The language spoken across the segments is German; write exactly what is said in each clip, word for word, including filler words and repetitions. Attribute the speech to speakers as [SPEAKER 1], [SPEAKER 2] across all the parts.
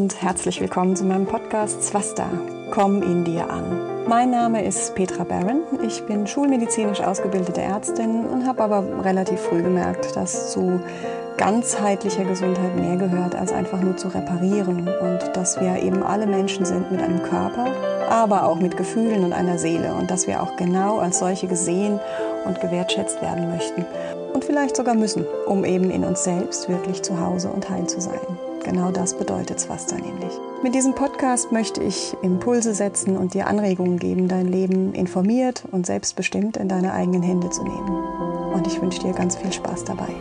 [SPEAKER 1] und herzlich willkommen zu meinem Podcast Swastika, komm in dir an. Mein Name ist Petra Barron, ich bin schulmedizinisch ausgebildete Ärztin und habe aber relativ früh gemerkt, dass zu ganzheitlicher Gesundheit mehr gehört, als einfach nur zu reparieren und dass wir eben alle Menschen sind mit einem Körper, aber auch mit Gefühlen und einer Seele und dass wir auch genau als solche gesehen und gewertschätzt werden möchten und vielleicht sogar müssen, um eben in uns selbst wirklich zu Hause und heil zu sein. Genau das bedeutet Swastika nämlich. Mit diesem Podcast möchte ich Impulse setzen und dir Anregungen geben, dein Leben informiert und selbstbestimmt in deine eigenen Hände zu nehmen. Und ich wünsche dir ganz viel Spaß dabei.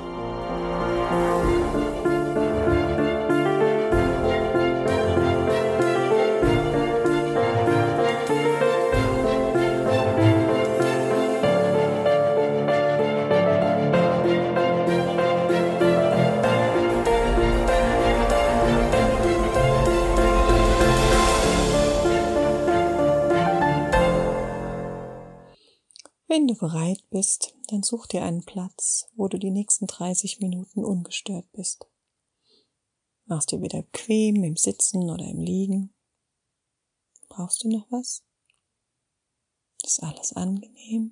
[SPEAKER 1] Wenn du bereit bist, dann such dir einen Platz, wo du die nächsten dreißig Minuten ungestört bist. Mach's dir wieder bequem im Sitzen oder im Liegen. Brauchst du noch was? Ist alles angenehm?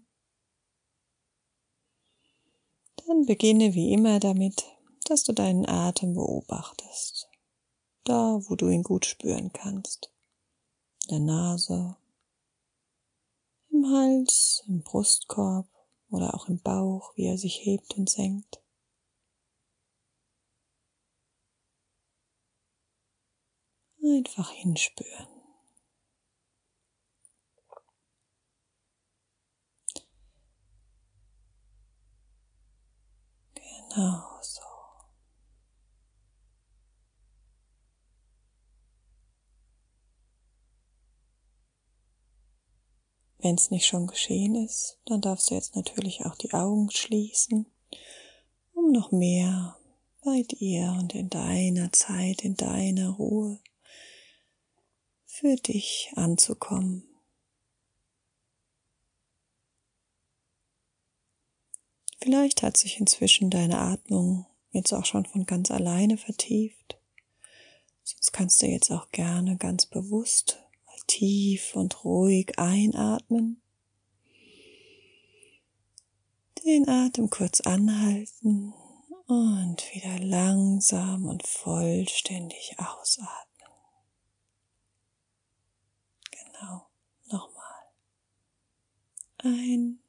[SPEAKER 1] Dann beginne wie immer damit, dass du deinen Atem beobachtest. Da, wo du ihn gut spüren kannst. In der Nase, im Hals, im Brustkorb oder auch im Bauch, wie er sich hebt und senkt. Einfach hinspüren. Genau so. Wenn es nicht schon geschehen ist, dann darfst du jetzt natürlich auch die Augen schließen, um noch mehr bei dir und in deiner Zeit, in deiner Ruhe für dich anzukommen. Vielleicht hat sich inzwischen deine Atmung jetzt auch schon von ganz alleine vertieft. Sonst kannst du jetzt auch gerne ganz bewusst mal tief und ruhig einatmen. Den Atem kurz anhalten und wieder langsam und vollständig ausatmen. Genau, nochmal. Ein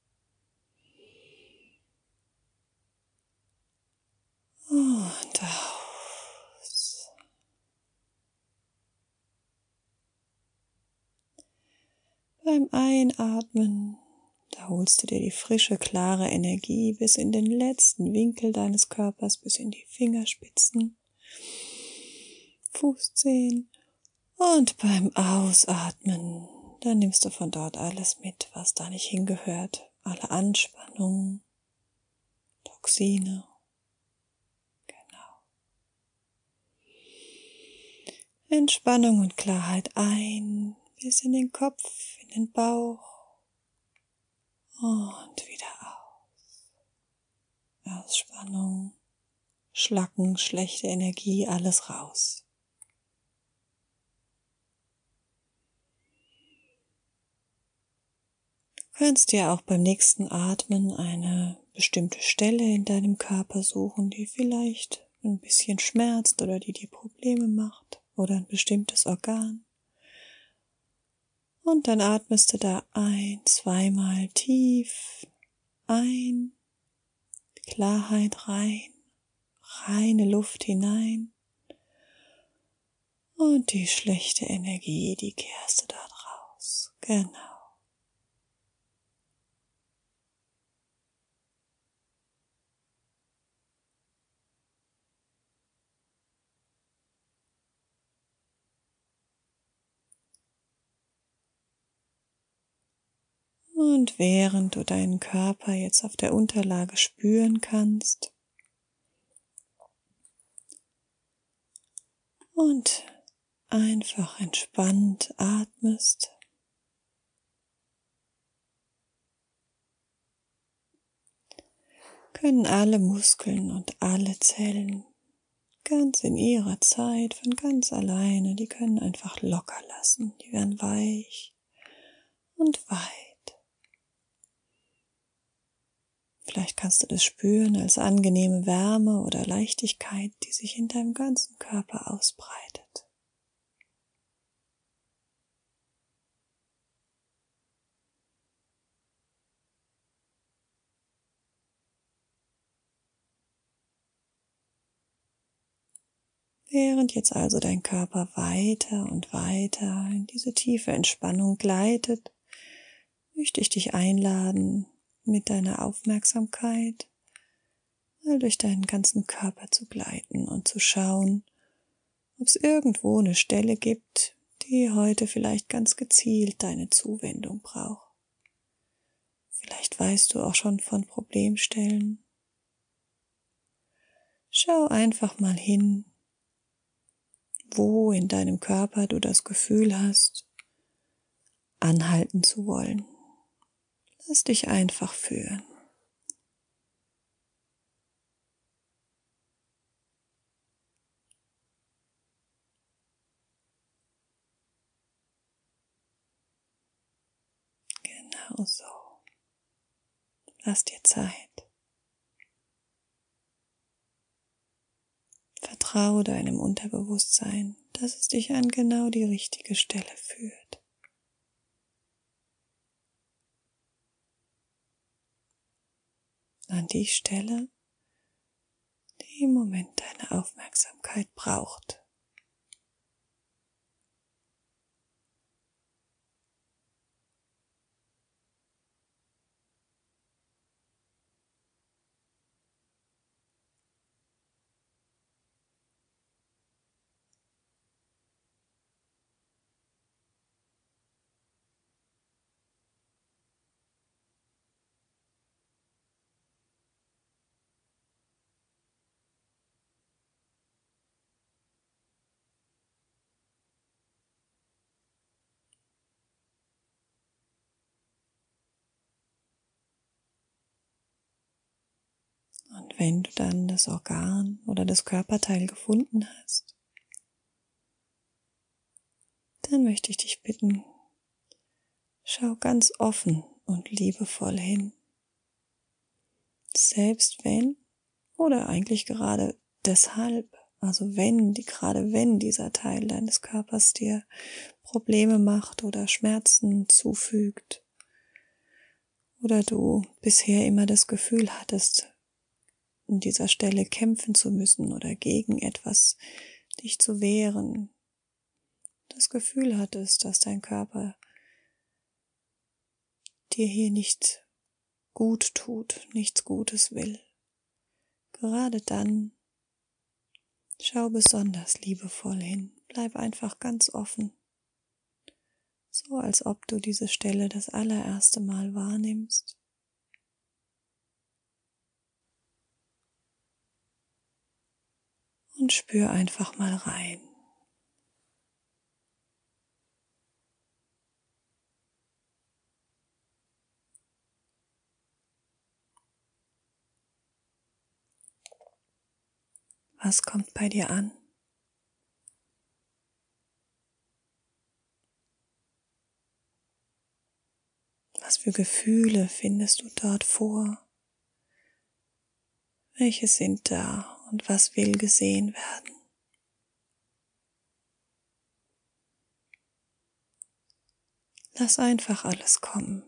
[SPEAKER 1] und aus. Beim Einatmen, da holst du dir die frische, klare Energie bis in den letzten Winkel deines Körpers, bis in die Fingerspitzen, Fußzehen. Und beim Ausatmen, dann nimmst du von dort alles mit, was da nicht hingehört. Alle Anspannung, Toxine. Genau. Entspannung und Klarheit ein, bis in den Kopf, in den Bauch. Und wieder aus. Ausspannung, Schlacken, schlechte Energie, alles raus. Du kannst dir auch beim nächsten Atmen eine bestimmte Stelle in deinem Körper suchen, die vielleicht ein bisschen schmerzt oder die dir Probleme macht oder ein bestimmtes Organ. Und dann atmest du da ein, zweimal tief ein, Klarheit rein, reine Luft hinein und die schlechte Energie, die kehrst du dort raus. Genau. Und während du deinen Körper jetzt auf der Unterlage spüren kannst und einfach entspannt atmest, können alle Muskeln und alle Zellen ganz in ihrer Zeit, von ganz alleine. Die können einfach locker lassen. Die werden weich und weit. Vielleicht kannst du das spüren als angenehme Wärme oder Leichtigkeit, die sich in deinem ganzen Körper ausbreitet. Während jetzt also dein Körper weiter und weiter in diese tiefe Entspannung gleitet, möchte ich dich einladen, mit deiner Aufmerksamkeit mal durch deinen ganzen Körper zu gleiten und zu schauen, ob es irgendwo eine Stelle gibt, die heute vielleicht ganz gezielt deine Zuwendung braucht. Vielleicht weißt du auch schon von Problemstellen. Schau einfach mal hin, wo in deinem Körper du das Gefühl hast, anhalten zu wollen. Lass dich einfach führen. Genau so. Lass dir Zeit. Vertraue deinem Unterbewusstsein, dass es dich an genau die richtige Stelle führt. An die Stelle, die im Moment deine Aufmerksamkeit braucht. Und wenn du dann das Organ oder das Körperteil gefunden hast, dann möchte ich dich bitten, schau ganz offen und liebevoll hin. Selbst wenn, oder eigentlich gerade deshalb, also wenn, die, gerade wenn dieser Teil deines Körpers dir Probleme macht oder Schmerzen zufügt, oder du bisher immer das Gefühl hattest, an dieser Stelle kämpfen zu müssen oder gegen etwas dich zu wehren, das Gefühl hattest, dass dein Körper dir hier nicht gut tut, nichts Gutes will. Gerade dann schau besonders liebevoll hin, bleib einfach ganz offen, so als ob du diese Stelle das allererste Mal wahrnimmst. Und spür einfach mal rein. Was kommt bei dir an? Was für Gefühle findest du dort vor? Welche sind da und was will gesehen werden? Lass einfach alles kommen.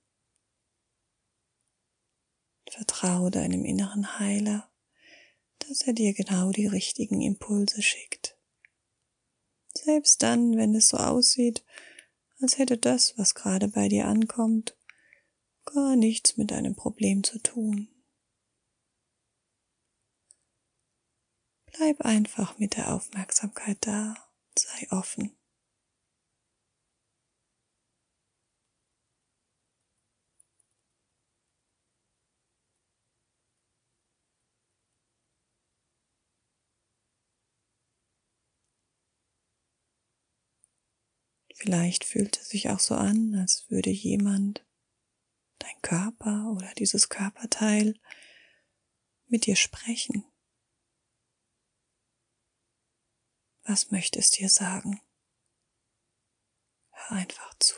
[SPEAKER 1] Vertraue deinem inneren Heiler, dass er dir genau die richtigen Impulse schickt. Selbst dann, wenn es so aussieht, als hätte das, was gerade bei dir ankommt, gar nichts mit deinem Problem zu tun. Bleib einfach mit der Aufmerksamkeit da, sei offen. Vielleicht fühlt es sich auch so an, als würde jemand, dein Körper oder dieses Körperteil, mit dir sprechen. Was möchte es dir sagen? Hör einfach zu.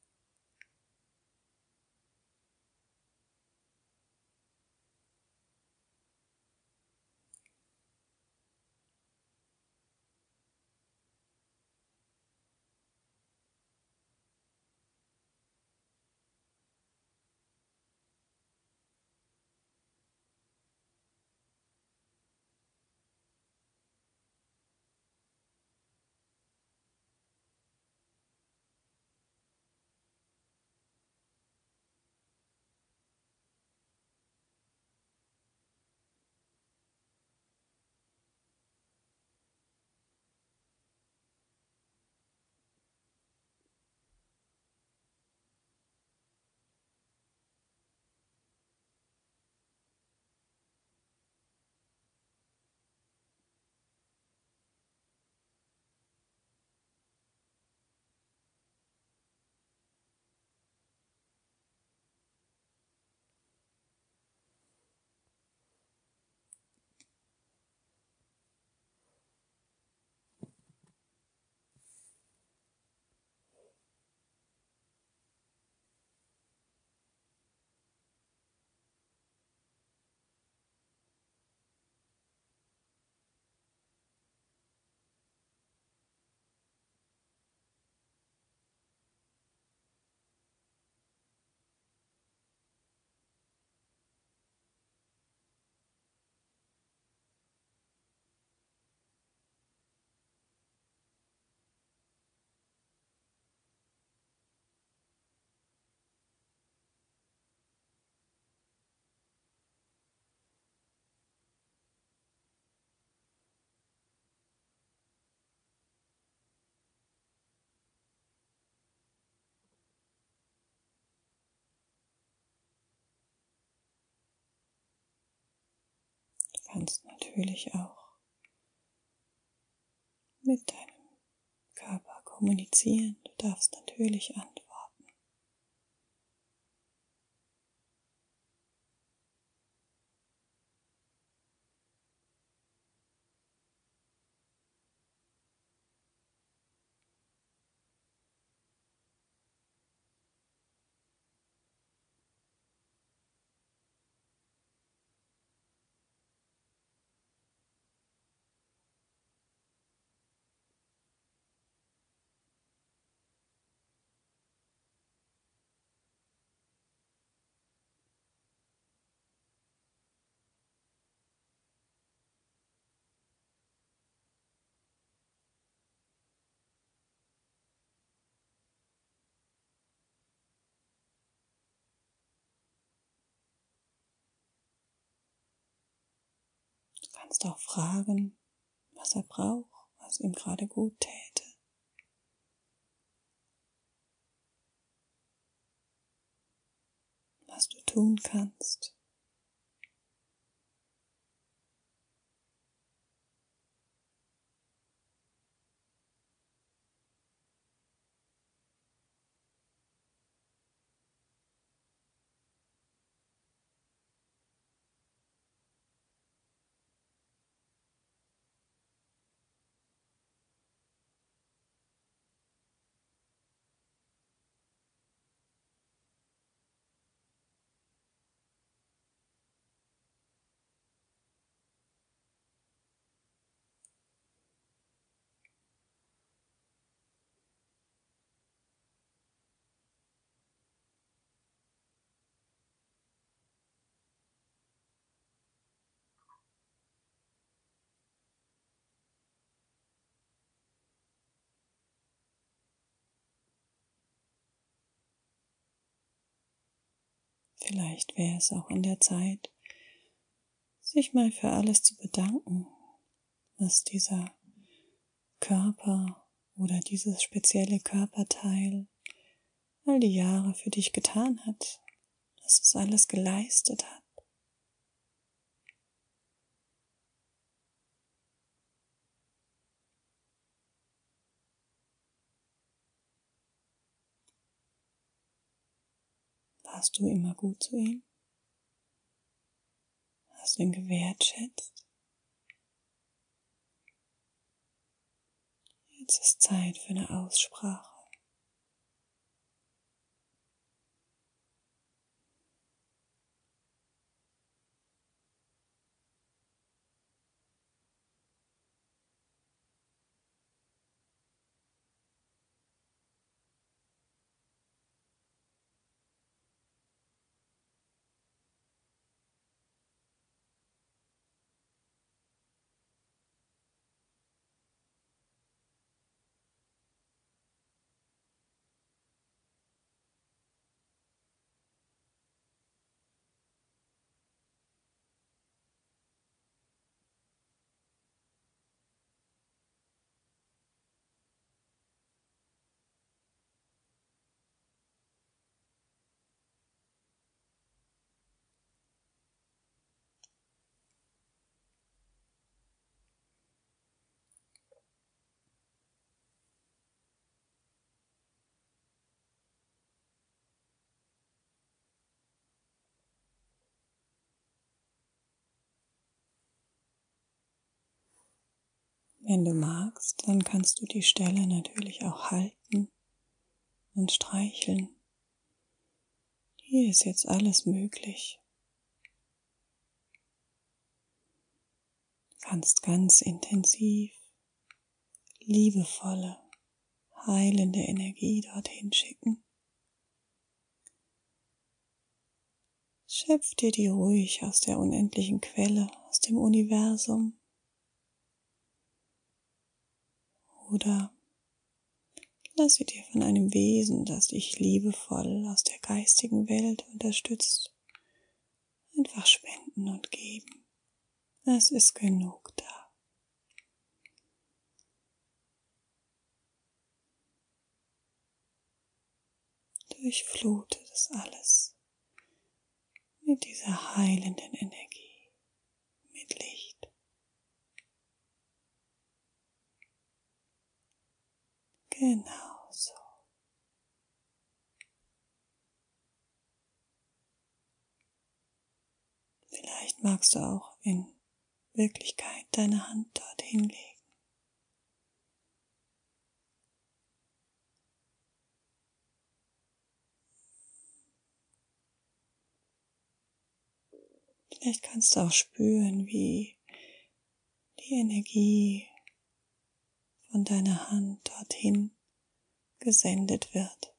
[SPEAKER 1] Du kannst natürlich auch mit deinem Körper kommunizieren. Du darfst natürlich antworten. Du kannst auch fragen, was er braucht, was ihm gerade gut täte. Was du tun kannst. Vielleicht wäre es auch an der Zeit, sich mal für alles zu bedanken, was dieser Körper oder dieses spezielle Körperteil all die Jahre für dich getan hat, dass es alles geleistet hat. Warst du immer gut zu ihm? Hast du ihn gewertschätzt? Jetzt ist Zeit für eine Aussprache. Wenn du magst, dann kannst du die Stelle natürlich auch halten und streicheln. Hier ist jetzt alles möglich. Du kannst ganz intensiv, liebevolle, heilende Energie dorthin schicken. Schöpf dir die ruhig aus der unendlichen Quelle, aus dem Universum. Oder lass sie dir von einem Wesen, das dich liebevoll aus der geistigen Welt unterstützt, einfach spenden und geben. Es ist genug da. Durchflute das alles mit dieser heilenden Energie, mit Licht. Genau so. Vielleicht magst du auch in Wirklichkeit deine Hand dorthin legen. Vielleicht kannst du auch spüren, wie die Energie von deiner Hand dorthin gesendet wird.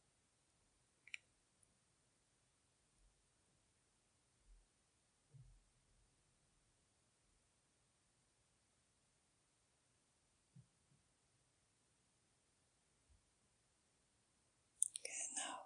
[SPEAKER 1] Genau.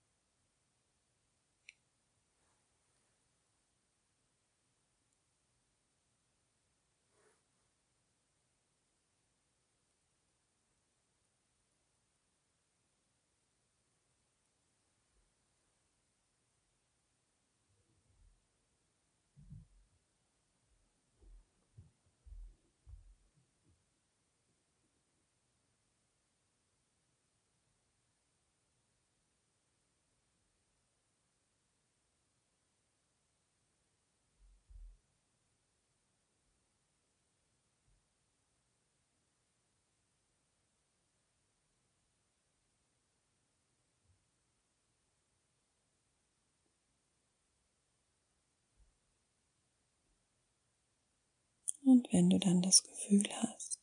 [SPEAKER 1] Und wenn du dann das Gefühl hast,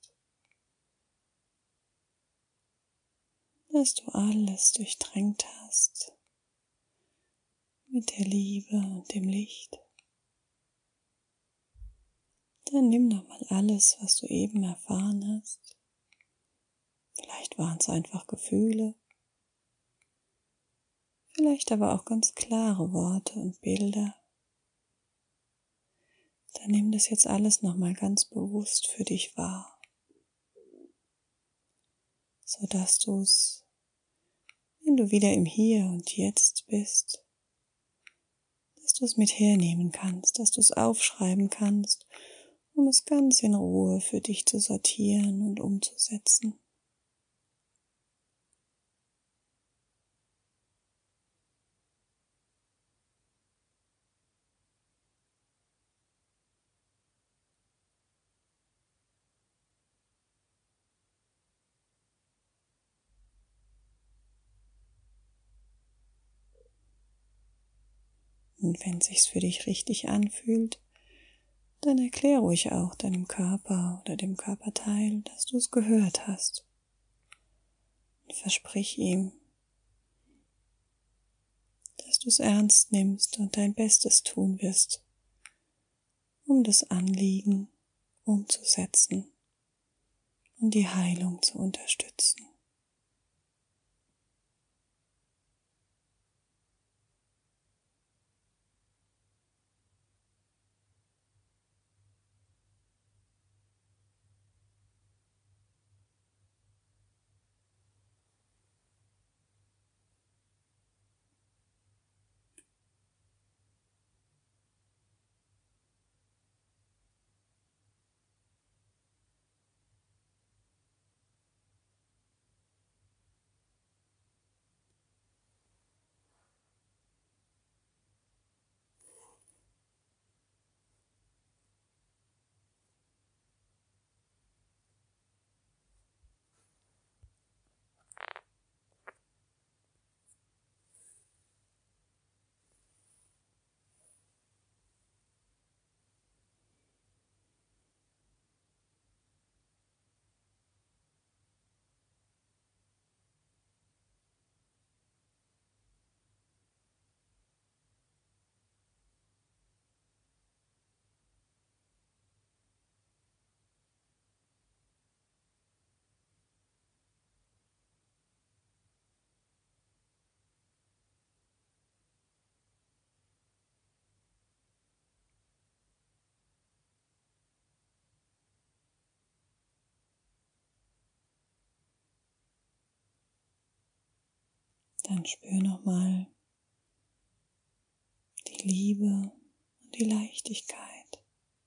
[SPEAKER 1] dass du alles durchtränkt hast mit der Liebe und dem Licht, dann nimm doch mal alles, was du eben erfahren hast. Vielleicht waren es einfach Gefühle, vielleicht aber auch ganz klare Worte und Bilder. Dann nimm das jetzt alles nochmal ganz bewusst für dich wahr, sodass du es, wenn du wieder im Hier und Jetzt bist, dass du es mit hernehmen kannst, dass du es aufschreiben kannst, um es ganz in Ruhe für dich zu sortieren und umzusetzen. Und wenn es sich für dich richtig anfühlt, dann erklär ruhig auch deinem Körper oder dem Körperteil, dass du es gehört hast. Und versprich ihm, dass du es ernst nimmst und dein Bestes tun wirst, um das Anliegen umzusetzen und die Heilung zu unterstützen. Dann spür nochmal die Liebe und die Leichtigkeit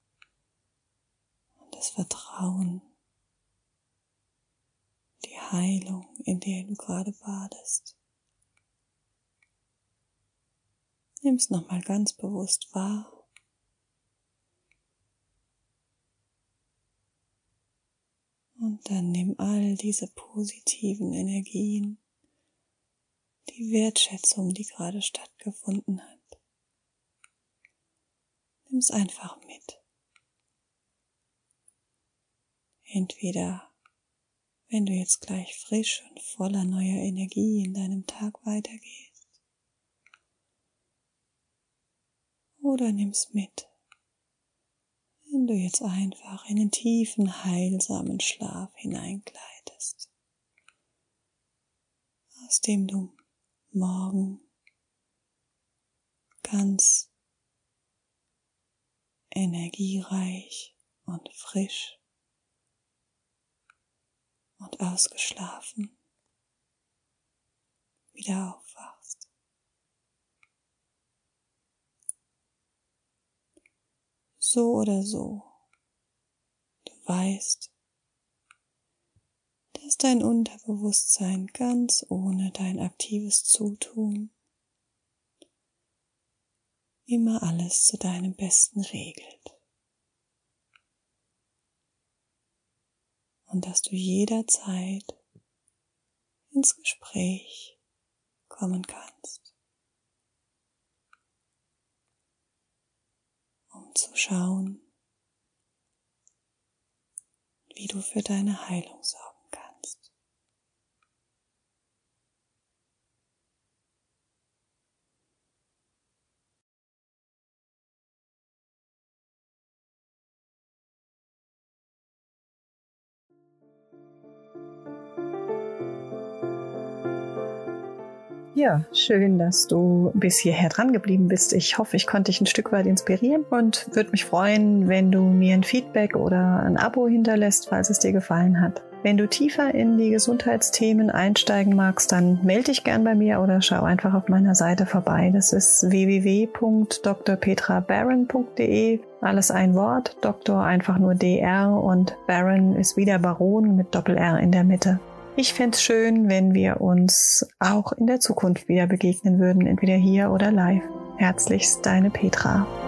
[SPEAKER 1] und das Vertrauen, die Heilung, in der du gerade badest. Nimm es nochmal ganz bewusst wahr. Und dann nimm all diese positiven Energien, die Wertschätzung, die gerade stattgefunden hat. Nimm es einfach mit. Entweder, wenn du jetzt gleich frisch und voller neuer Energie in deinem Tag weitergehst, oder nimm es mit, wenn du jetzt einfach in den tiefen, heilsamen Schlaf hineingleitest, aus dem du morgen ganz energiereich und frisch und ausgeschlafen wieder aufwachst. So oder so, du weißt, dass dein Unterbewusstsein ganz ohne dein aktives Zutun immer alles zu deinem Besten regelt. Und dass du jederzeit ins Gespräch kommen kannst, um zu schauen, wie du für deine Heilung sorgen kannst. Ja, schön, dass du bis hierher dran geblieben bist. Ich hoffe, ich konnte dich ein Stück weit inspirieren und würde mich freuen, wenn du mir ein Feedback oder ein Abo hinterlässt, falls es dir gefallen hat. Wenn du tiefer in die Gesundheitsthemen einsteigen magst, dann melde dich gern bei mir oder schau einfach auf meiner Seite vorbei. Das ist w w w punkt d r petra barron punkt d e. Alles ein Wort, Doktor einfach nur D R und Barron ist wieder Baron mit Doppel-R in der Mitte. Ich fände es schön, wenn wir uns auch in der Zukunft wieder begegnen würden, entweder hier oder live. Herzlichst, deine Petra.